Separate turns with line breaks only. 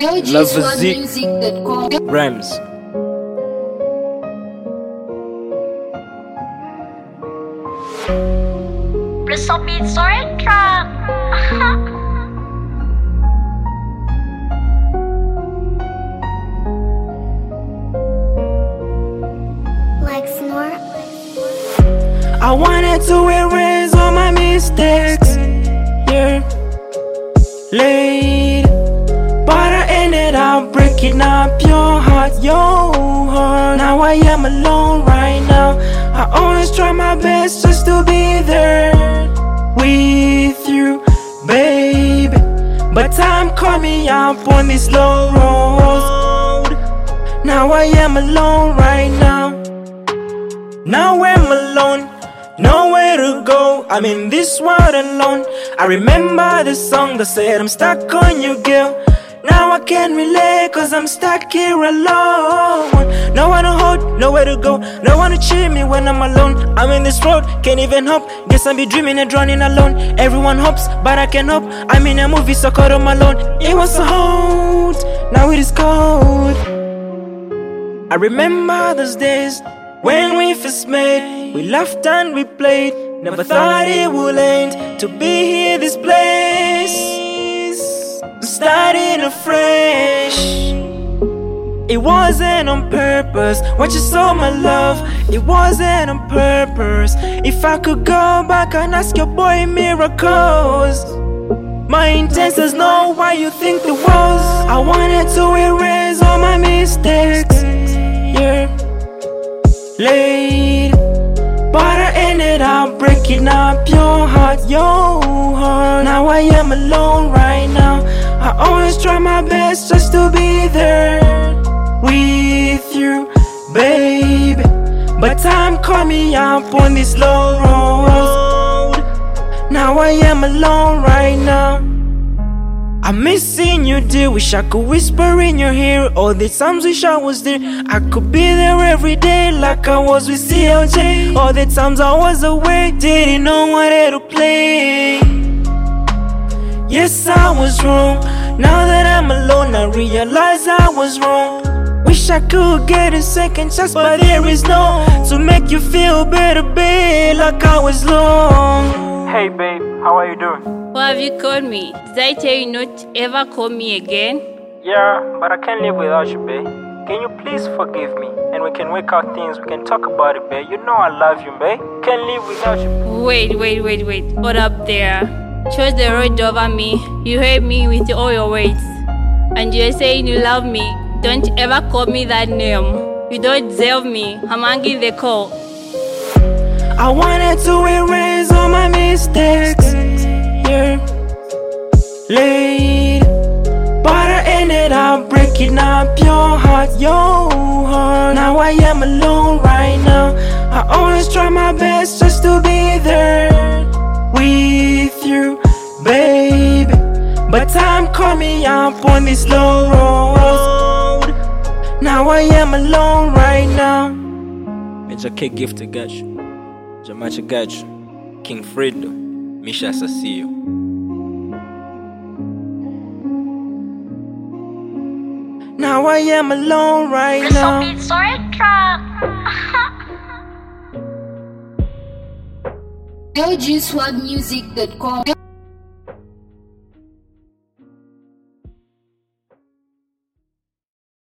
LoveZic Rhymes.
Plus up beat story track.
Like snore.
I wanted to erase all my mistakes, yeah, late, but I ended up breaking up your heart, Now I am alone right now. I always try my best just to be there with you, baby, but time caught me up on this long road. Now I am alone right now. Now I'm alone, nowhere to go. I'm in this world alone. I remember the song that said I'm stuck on you, girl. Now I can't relate, cause I'm stuck here alone. No one to hold, nowhere to go. No one to cheer me when I'm alone. I'm in this road, can't even hope. Guess I'll be dreaming and drowning alone. Everyone hopes, but I can't hope. I'm in a movie, so caught on my alone. It was so hot, now it is cold. I remember those days when we first met. We laughed and we played. Never thought it would end to be here this place. Starting afresh. It wasn't on purpose. What you saw, my love, it wasn't on purpose. If I could go back and ask your boy miracles, my intent is know why you think it was. I wanted to erase all my mistakes, yeah, late, but I ended up breaking up your heart, Now I am alone right now. I always try my best just to be there with you, baby, but time caught me up on this long road. Now I am alone right now. I'm missing you, dear. Wish I could whisper in your ear all the times wish I was there. I could be there every day like I was with CLJ. All the times I was away, didn't know what to play. Yes, I was wrong. Now that I'm alone, I realize I was wrong. Wish I could get a second chance, but there is no to make you feel better, babe, like I was long. Hey babe, how are you doing?
Why have you called me? Did I tell you not to ever call me again?
Yeah, but I can't live without you, babe. Can you please forgive me? And we can work out things, we can talk about it, babe. You know I love you, babe. Can't live without you.
Wait. Hold up there. Chose the road over me. You hate me with all your words. And you're saying you love me. Don't ever call me that name. You don't deserve me. I'm hanging the call.
I wanted to erase all my mistakes, yeah, late, but I ended up breaking up your heart, Now I am alone right now. I always try my best just to be there with you, baby, but time caught me up on this long road. Now I am alone right now. Major K Gift got you. Jamacha got you. King Fredo, Misha Sasio. Now I am alone right
Plus
now.
up beat story track.
LGSwagmusic.com